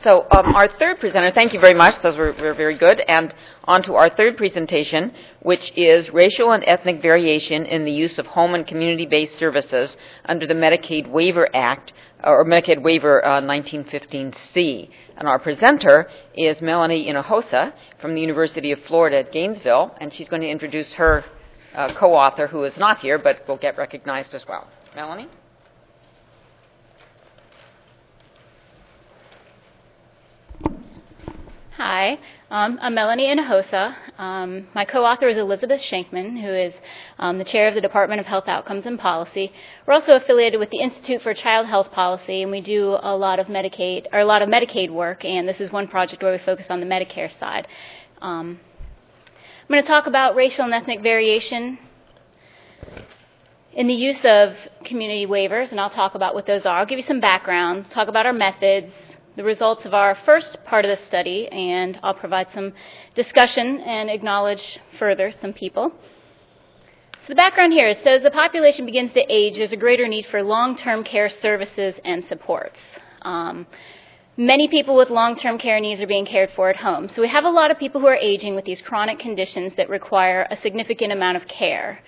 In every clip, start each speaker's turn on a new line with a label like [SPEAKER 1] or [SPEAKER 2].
[SPEAKER 1] So our third presenter, thank you very much, those were very good, and on to our third presentation, which is Racial and Ethnic Variation in the Use of Home and Community-Based Services under the Medicaid Waiver Act, or Medicaid Waiver 1915C. And our presenter is Melanie Hinojosa from the University of Florida at Gainesville, and she's going to introduce her co-author, who is not here, but will get recognized as well. Melanie?
[SPEAKER 2] Hi, I'm Melanie Hinojosa. My co-author is Elizabeth Shankman, who is the chair of the Department of Health Outcomes and Policy. We're also affiliated with the Institute for Child Health Policy, and we do a lot of Medicaid work, and this is one project where we focus on the Medicare side. I'm going to talk about racial and ethnic variation in the use of community waivers, and I'll talk about what those are. I'll give you some background, talk about our methods, the results of our first part of the study, and I'll provide some discussion and acknowledge further some people. So the background here is, so as the population begins to age, there's a greater need for long-term care services and supports. Many people with long-term care needs are being cared for at home. So we have a lot of people who are aging with these chronic conditions that require a significant amount of care.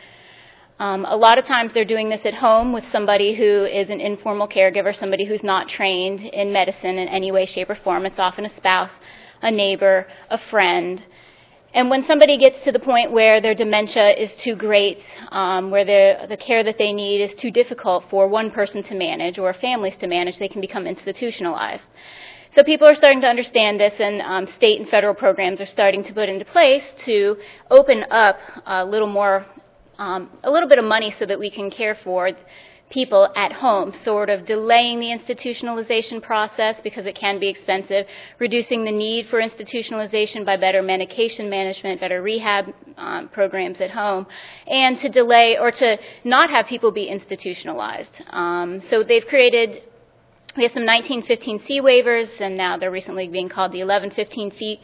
[SPEAKER 2] A lot of times they're doing this at home with somebody who is an informal caregiver, somebody who's not trained in medicine in any way, shape, or form. It's often a spouse, a neighbor, a friend. And when somebody gets to the point where their dementia is too great, where the care that they need is too difficult for one person to manage or families to manage, they can become institutionalized. So people are starting to understand this, and state and federal programs are starting to put into place to open up a little bit of money so that we can care for people at home, sort of delaying the institutionalization process because it can be expensive, reducing the need for institutionalization by better medication management, better rehab programs at home, and to delay or to not have people be institutionalized. So they've created, we have some 1915C waivers, and now they're recently being called the 1115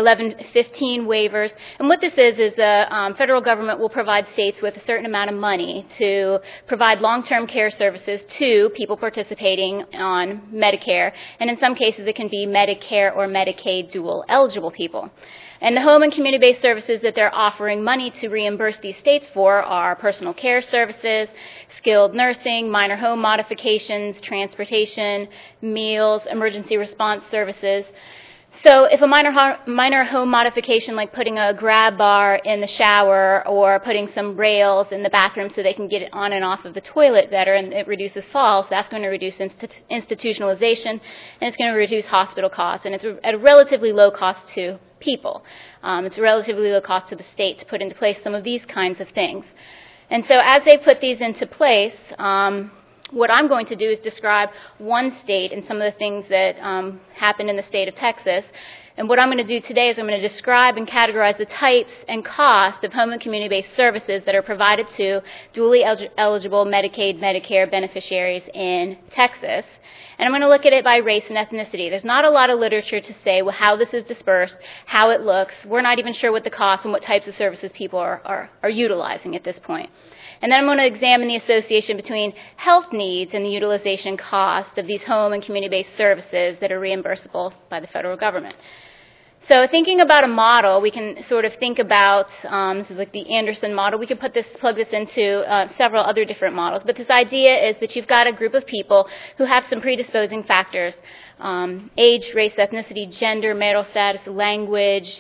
[SPEAKER 2] waivers. And what this is the federal government will provide states with a certain amount of money to provide long-term care services to people participating on Medicare. And in some cases, it can be Medicare or Medicaid dual eligible people. And the home and community-based services that they're offering money to reimburse these states for are personal care services, skilled nursing, minor home modifications, transportation, meals, emergency response services. So if a minor home modification, like putting a grab bar in the shower or putting some rails in the bathroom so they can get it on and off of the toilet better and it reduces falls, that's going to reduce institutionalization, and it's going to reduce hospital costs, and it's at a relatively low cost to people. It's a relatively low cost to the state to put into place some of these kinds of things. And so as they put these into place, what I'm going to do is describe one state and some of the things that happened in the state of Texas. And what I'm going to do today is I'm going to describe and categorize the types and cost of home and community-based services that are provided to dually eligible Medicaid, Medicare beneficiaries in Texas. And I'm going to look at it by race and ethnicity. There's not a lot of literature to say how this is dispersed, how it looks. We're not even sure what the cost and what types of services people are utilizing at this point. And then I'm going to examine the association between health needs and the utilization cost of these home and community-based services that are reimbursable by the federal government. So thinking about a model, we can sort of think about, this is like the Anderson model. We could plug this into several other different models. But this idea is that you've got a group of people who have some predisposing factors, age, race, ethnicity, gender, marital status, language,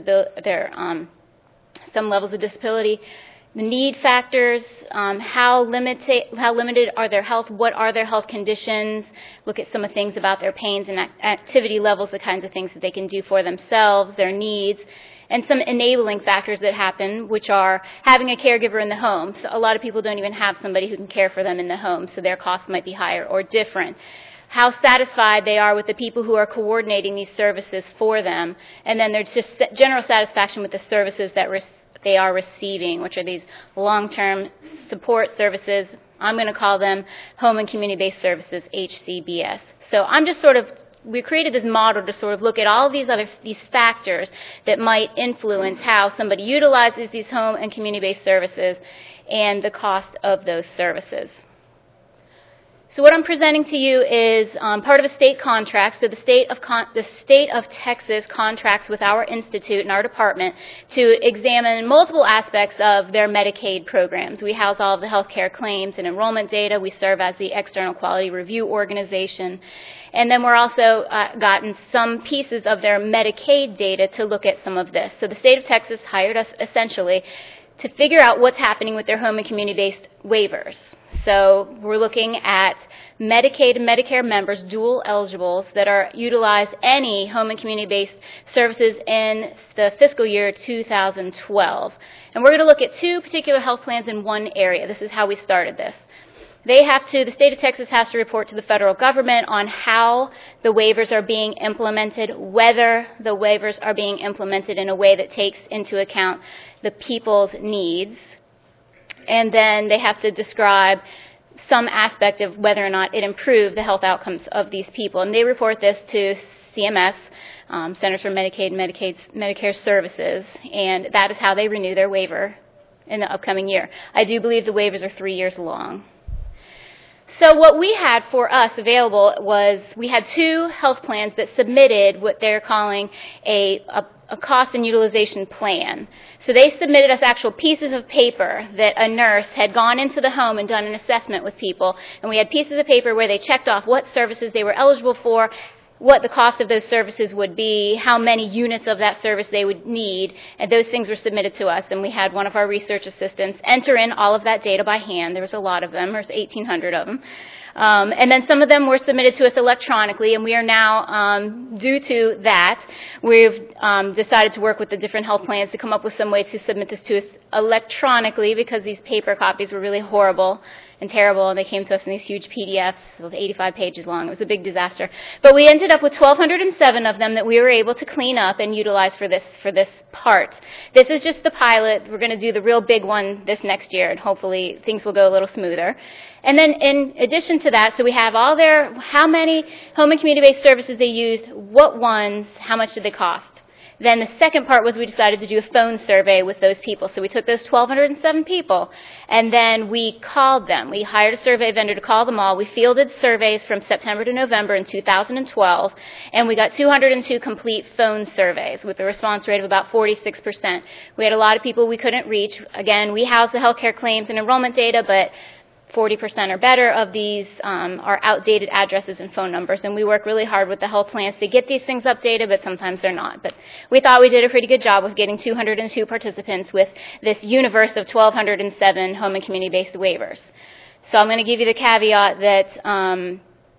[SPEAKER 2] some levels of disability, the need factors, how limited are their health, what are their health conditions, look at some of the things about their pains and activity levels, the kinds of things that they can do for themselves, their needs, and some enabling factors that happen, which are having a caregiver in the home. So a lot of people don't even have somebody who can care for them in the home, so their costs might be higher or different. How satisfied they are with the people who are coordinating these services for them, and then there's just general satisfaction with the services that they are receiving, which are these long-term support services. I'm going to call them Home and Community-Based Services, HCBS. So we created this model to sort of look at all of these factors that might influence how somebody utilizes these home and community-based services and the cost of those services. So what I'm presenting to you is part of a state contract. So the state of Texas contracts with our institute and our department to examine multiple aspects of their Medicaid programs. We house all of the healthcare claims and enrollment data. We serve as the external quality review organization. And then we're also gotten some pieces of their Medicaid data to look at some of this. So the state of Texas hired us essentially to figure out what's happening with their home and community-based waivers. So we're looking at Medicaid and Medicare members, dual eligibles, that are utilized any home and community-based services in the fiscal year 2012. And we're going to look at two particular health plans in one area. This is how we started this. The state of Texas has to report to the federal government on how the waivers are being implemented, whether the waivers are being implemented in a way that takes into account the people's needs. And then they have to describe some aspect of whether or not it improved the health outcomes of these people. And they report this to CMS, Centers for Medicaid and Medicare Services, and that is how they renew their waiver in the upcoming year. I do believe the waivers are 3 years long. So what we had for us available was we had two health plans that submitted what they're calling a cost and utilization plan. So they submitted us actual pieces of paper that a nurse had gone into the home and done an assessment with people. And we had pieces of paper where they checked off what services they were eligible for, what the cost of those services would be, how many units of that service they would need, and those things were submitted to us. And we had one of our research assistants enter in all of that data by hand. There was a lot of them. There's 1,800 of them. And then some of them were submitted to us electronically, and we are now, due to that, we've decided to work with the different health plans to come up with some way to submit this to us electronically, because these paper copies were really horrible and terrible, and they came to us in these huge PDFs, with 85 pages long. It was a big disaster. But we ended up with 1,207 of them that we were able to clean up and utilize for this part. This is just the pilot. We're going to do the real big one this next year, and hopefully things will go a little smoother. And then in addition to that, so we have all their, how many home and community-based services they used, what ones, how much did they cost. Then the second part was we decided to do a phone survey with those people. So we took those 1,207 people, and then we called them. We hired a survey vendor to call them all. We fielded surveys from September to November in 2012, and we got 202 complete phone surveys with a response rate of about 46%. We had a lot of people we couldn't reach. Again, we house the healthcare claims and enrollment data, but 40% or better of these are outdated addresses and phone numbers, and we work really hard with the health plans to get these things updated, but sometimes they're not. But we thought we did a pretty good job with getting 202 participants with this universe of 1,207 home and community-based waivers. So I'm going to give you the caveat that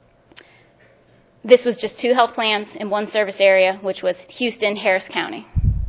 [SPEAKER 2] this was just two health plans in one service area, which was Houston, Harris County.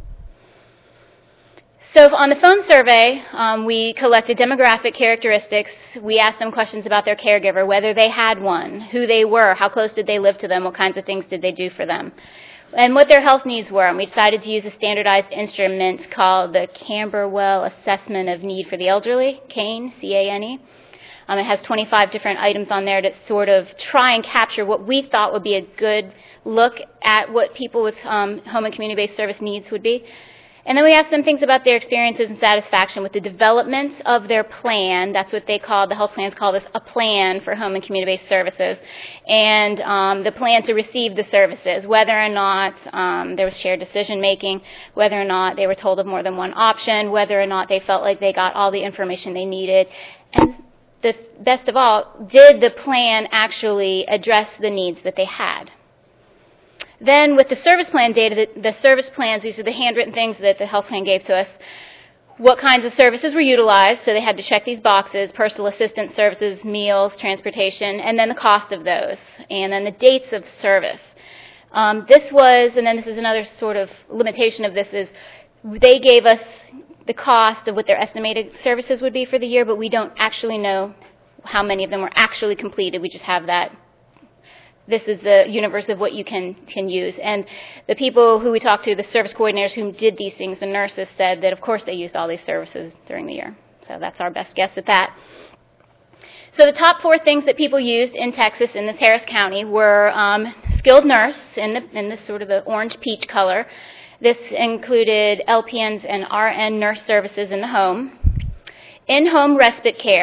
[SPEAKER 2] So on the phone survey, we collected demographic characteristics. We asked them questions about their caregiver, whether they had one, who they were, how close did they live to them, what kinds of things did they do for them, and what their health needs were. And we decided to use a standardized instrument called the Camberwell Assessment of Need for the Elderly, CANE, C-A-N-E. It has 25 different items on there to sort of try and capture what we thought would be a good look at what people with home and community-based service needs would be. And then we asked them things about their experiences and satisfaction with the development of their plan. That's what they call, the health plans call this a plan for home and community-based services. And the plan to receive the services, whether or not there was shared decision-making, whether or not they were told of more than one option, whether or not they felt like they got all the information they needed. And the best of all, did the plan actually address the needs that they had? Then with the service plan data, the service plans, these are the handwritten things that the health plan gave to us, what kinds of services were utilized, so they had to check these boxes, personal assistance services, meals, transportation, and then the cost of those, and then the dates of service. This was, and then this is another sort of limitation of this, is they gave us the cost of what their estimated services would be for the year, but we don't actually know how many of them were actually completed. We just have that. This is the universe of what you can use. And the people who we talked to, the service coordinators who did these things, the nurses, said that, of course, they used all these services during the year. So that's our best guess at that. So the top four things that people used in Texas, in this Harris County, were skilled nurse in the sort of the orange-peach color. This included LPNs and RN nurse services in the home. In-home respite care,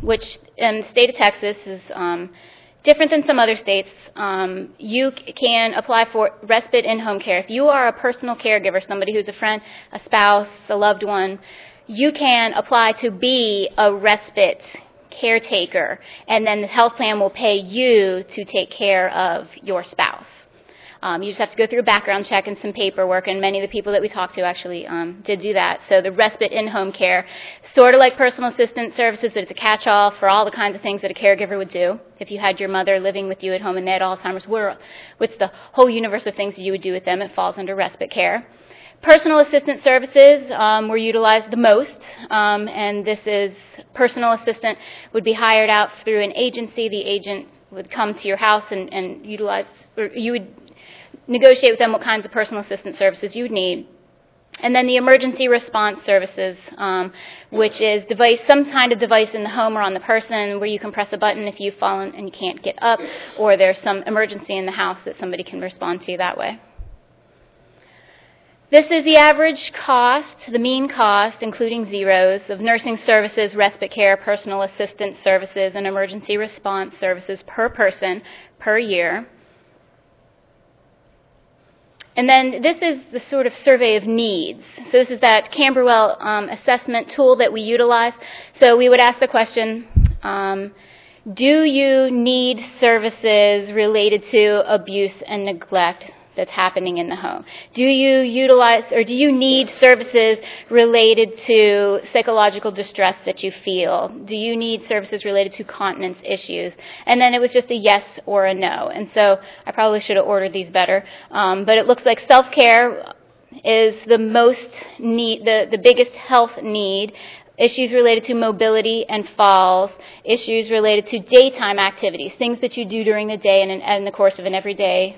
[SPEAKER 2] which in the state of Texas is different than some other states. You can apply for respite in-home care. If you are a personal caregiver, somebody who's a friend, a spouse, a loved one, you can apply to be a respite caretaker, and then the health plan will pay you to take care of your spouse. You just have to go through a background check and some paperwork, and many of the people that we talked to actually did do that. So the respite in-home care, sort of like personal assistance services, but it's a catch-all for all the kinds of things that a caregiver would do. If you had your mother living with you at home and they had Alzheimer's, what's the whole universe of things that you would do with them? It falls under respite care. Personal assistant services were utilized the most, and this is personal assistant would be hired out through an agency. The agent would come to your house and utilize, or you would negotiate with them what kinds of personal assistant services you would need. And then the emergency response services, which is some kind of device in the home or on the person where you can press a button if you've fallen and you can't get up, or there's some emergency in the house that somebody can respond to that way. This is the average cost, the mean cost, including zeros, of nursing services, respite care, personal assistance services, and emergency response services per person per year. And then this is the sort of survey of needs. So this is that Camberwell assessment tool that we utilize. So we would ask the question, do you need services related to abuse and neglect that's happening in the home? Do you utilize, or do you need services related to psychological distress that you feel? Do you need services related to continence issues? And then it was just a yes or a no. And so I probably should have ordered these better. But it looks like self-care is the most need, the biggest health need. Issues related to mobility and falls, issues related to daytime activities, things that you do during the day and in the course of everyday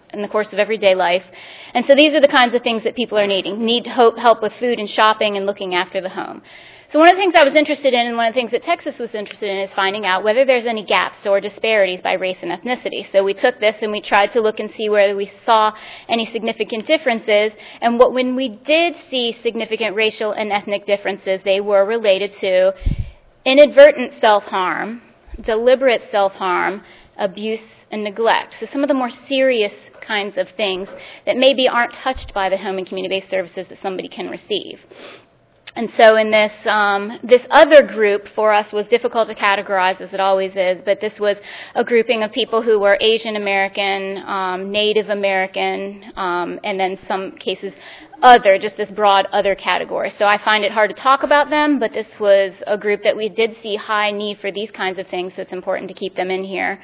[SPEAKER 2] life. And so these are the kinds of things that people are needing. Need help with food and shopping and looking after the home. So one of the things I was interested in, and one of the things that Texas was interested in, is finding out whether there's any gaps or disparities by race and ethnicity. So we took this and we tried to look and see whether we saw any significant differences. And when we did see significant racial and ethnic differences, they were related to inadvertent self-harm, deliberate self-harm, abuse, and neglect. So some of the more serious kinds of things that maybe aren't touched by the home and community-based services that somebody can receive. And so in this other group for us was difficult to categorize, as it always is, but this was a grouping of people who were Asian American, Native American, and then some cases other, just this broad other category. So I find it hard to talk about them, but this was a group that we did see high need for these kinds of things, so it's important to keep them in here.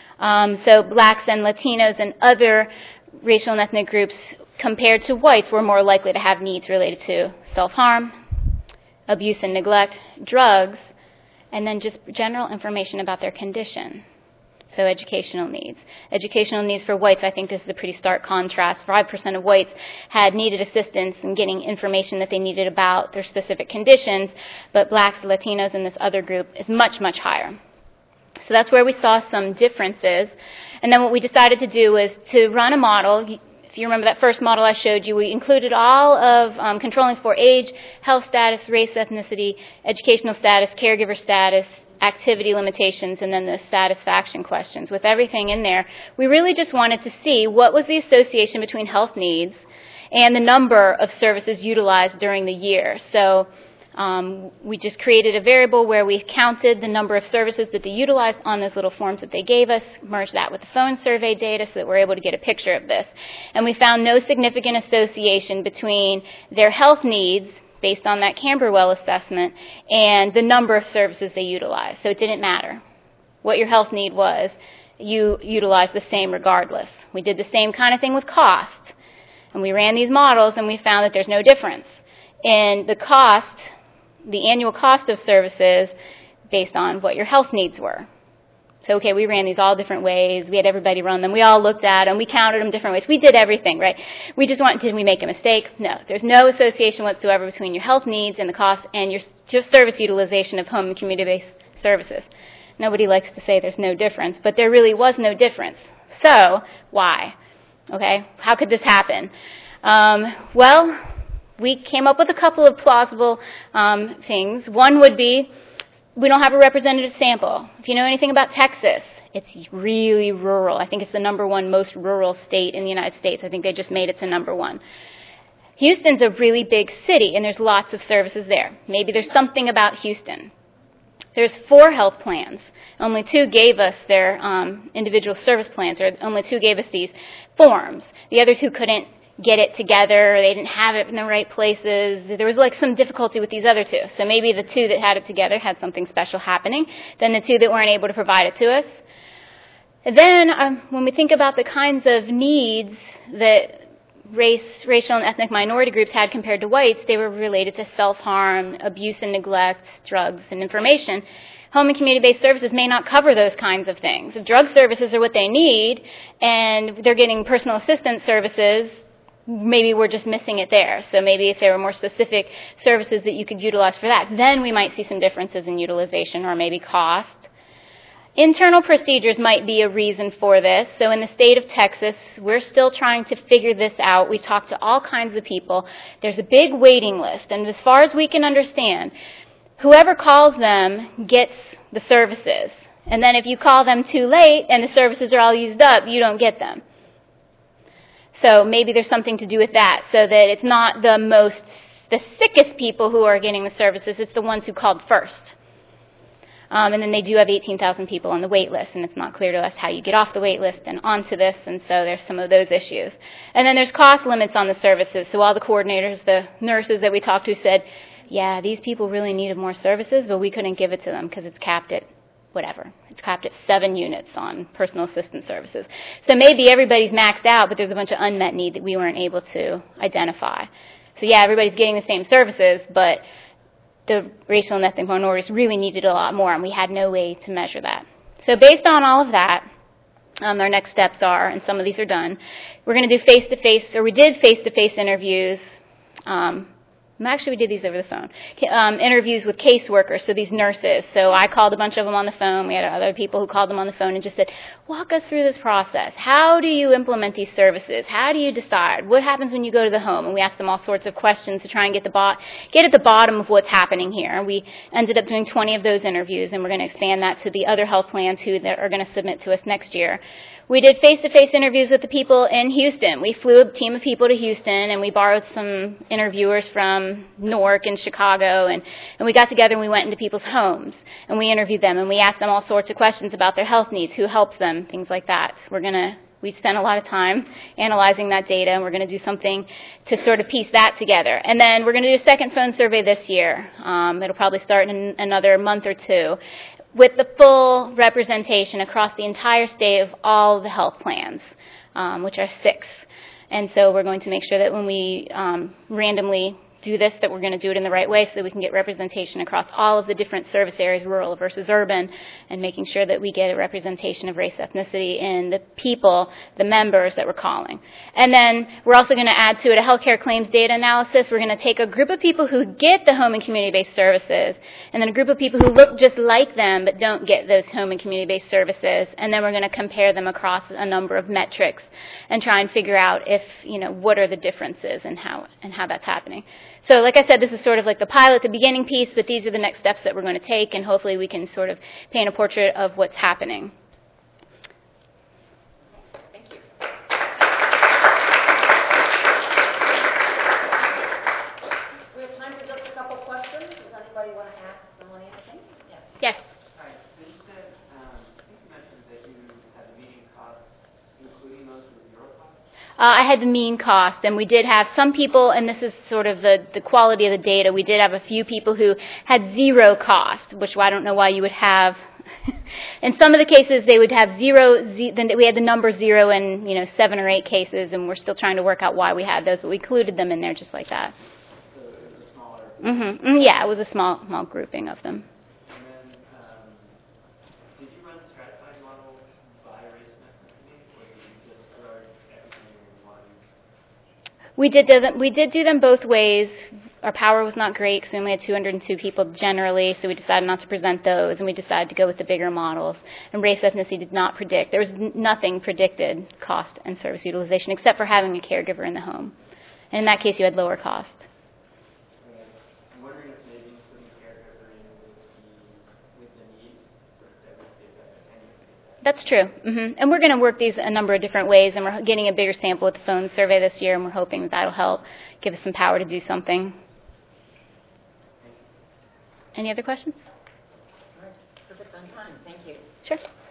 [SPEAKER 2] So blacks and Latinos and other racial and ethnic groups compared to whites were more likely to have needs related to self-harm, abuse and neglect, drugs, and then just general information about their condition. So educational needs. Educational needs for whites, I think this is a pretty stark contrast. 5% of whites had needed assistance in getting information that they needed about their specific conditions, but blacks, Latinos, and this other group is much, much higher. So that's where we saw some differences. And then what we decided to do was to run a model. If you remember that first model I showed you, we included all of controlling for age, health status, race, ethnicity, educational status, caregiver status, activity limitations, and then the satisfaction questions. With everything in there, we really just wanted to see what was the association between health needs and the number of services utilized during the year. So we just created a variable where we counted the number of services that they utilized on those little forms that they gave us, merged that with the phone survey data so that we're able to get a picture of this. And we found no significant association between their health needs, based on that Camberwell assessment, and the number of services they utilized. So it didn't matter what your health need was. You utilized the same regardless. We did the same kind of thing with cost. And we ran these models and we found that there's no difference in the cost, the annual cost of services based on what your health needs were. So, okay, we ran these all different ways. We had everybody run them. We all looked at them. We counted them different ways. We did everything, right? We just did we make a mistake? No. There's no association whatsoever between your health needs and the cost and your service utilization of home and community-based services. Nobody likes to say there's no difference, but there really was no difference. So, why? Okay, how could this happen? Well, we came up with a couple of plausible things. One would be we don't have a representative sample. If you know anything about Texas, it's really rural. I think it's the #1 most rural state in the United States. I think they just made it to #1. Houston's a really big city, and there's lots of services there. Maybe there's something about Houston. There's 4 health plans. Only 2 gave us their individual service plans, or only 2 gave us these forms. The other 2 couldn't get it together, or they didn't have it in the right places. There was like some difficulty with these other 2. So maybe the 2 that had it together had something special happening than the 2 that weren't able to provide it to us. And then when we think about the kinds of needs that racial and ethnic minority groups had compared to whites, they were related to self-harm, abuse and neglect, drugs, and information. Home and community-based services may not cover those kinds of things. If drug services are what they need and they're getting personal assistance services, maybe we're just missing it there. So maybe if there were more specific services that you could utilize for that, then we might see some differences in utilization or maybe cost. Internal procedures might be a reason for this. So in the state of Texas, we're still trying to figure this out. We talked to all kinds of people. There's a big waiting list. And as far as we can understand, whoever calls them gets the services. And then if you call them too late and the services are all used up, you don't get them. So maybe there's something to do with that, so that it's not the sickest people who are getting the services, it's the ones who called first. And then they do have 18,000 people on the wait list, and it's not clear to us how you get off the wait list and onto this, and so there's some of those issues. And then there's cost limits on the services. So all the coordinators, the nurses that we talked to said, yeah, these people really needed more services, but we couldn't give it to them because it's capped at whatever. It's capped at 7 units on personal assistance services. So maybe everybody's maxed out, but there's a bunch of unmet need that we weren't able to identify. So yeah, everybody's getting the same services, but the racial and ethnic minorities really needed a lot more, and we had no way to measure that. So based on all of that, our next steps are, and some of these are done, we're going to do face-to-face, or we did face-to-face interviews. Actually, we did these over the phone. Interviews with caseworkers, so these nurses. So I called a bunch of them on the phone. We had other people who called them on the phone and just said, walk us through this process. How do you implement these services? How do you decide? What happens when you go to the home? And we asked them all sorts of questions to try and get at the bottom of what's happening here. We ended up doing 20 of those interviews, and we're going to expand that to the other health plans that are going to submit to us next year. We did face-to-face interviews with the people in Houston. We flew a team of people to Houston, and we borrowed some interviewers from Newark and Chicago, and we got together and we went into people's homes, and we interviewed them, and we asked them all sorts of questions about their health needs, who helps them, things like that. We spent a lot of time analyzing that data, and we're going to do something to sort of piece that together. And then we're going to do a second phone survey this year. It'll probably start in another month or 2. With the full representation across the entire state of all the health plans, which are 6. And so we're going to make sure that when we randomly do this, that we're going to do it in the right way so that we can get representation across all of the different service areas, rural versus urban, and making sure that we get a representation of race, ethnicity in the people, the members that we're calling. And then we're also going to add to it a healthcare claims data analysis. We're going to take a group of people who get the home and community-based services, and then a group of people who look just like them but don't get those home and community-based services, and then we're going to compare them across a number of metrics and try and figure out if, what are the differences and how that's happening. So like I said, this is sort of like the pilot, the beginning piece, but these are the next steps that we're going to take, and hopefully we can sort of paint a portrait of what's happening.
[SPEAKER 1] Thank you. We have time for just a couple questions. Does anybody want to ask someone anything?
[SPEAKER 2] Yes.
[SPEAKER 3] All right. So you said, I think you mentioned that you had the meeting costs, including those with zero cost?
[SPEAKER 2] I had the mean cost, and we did have some people, and this is sort of the quality of the data, we did have a few people who had zero cost, which I don't know why you would have. In some of the cases, they would have then we had the number 0 in 7 or 8 cases, and we're still trying to work out why we had those, but we included them in there just like that.
[SPEAKER 3] So it was a smaller...
[SPEAKER 2] Yeah, it was a small grouping of them.
[SPEAKER 3] And then, did you run stratified models by race and ethnicity, or did you just throw everything in one?
[SPEAKER 2] We did do them both ways. Our power was not great because we only had 202 people generally, so we decided not to present those, and we decided to go with the bigger models. And race ethnicity did not predict. There was nothing predicted cost and service utilization except for having a caregiver in the home. And in that case, you had lower cost.
[SPEAKER 3] I'm wondering if maybe including caregiver in would be
[SPEAKER 2] That's true. And we're going to work these a number of different ways, and we're getting a bigger sample with the phone survey this year, and we're hoping that that'll help give us some power to do something. Any other questions?
[SPEAKER 1] All right. Perfect on time. Thank you.
[SPEAKER 2] Sure.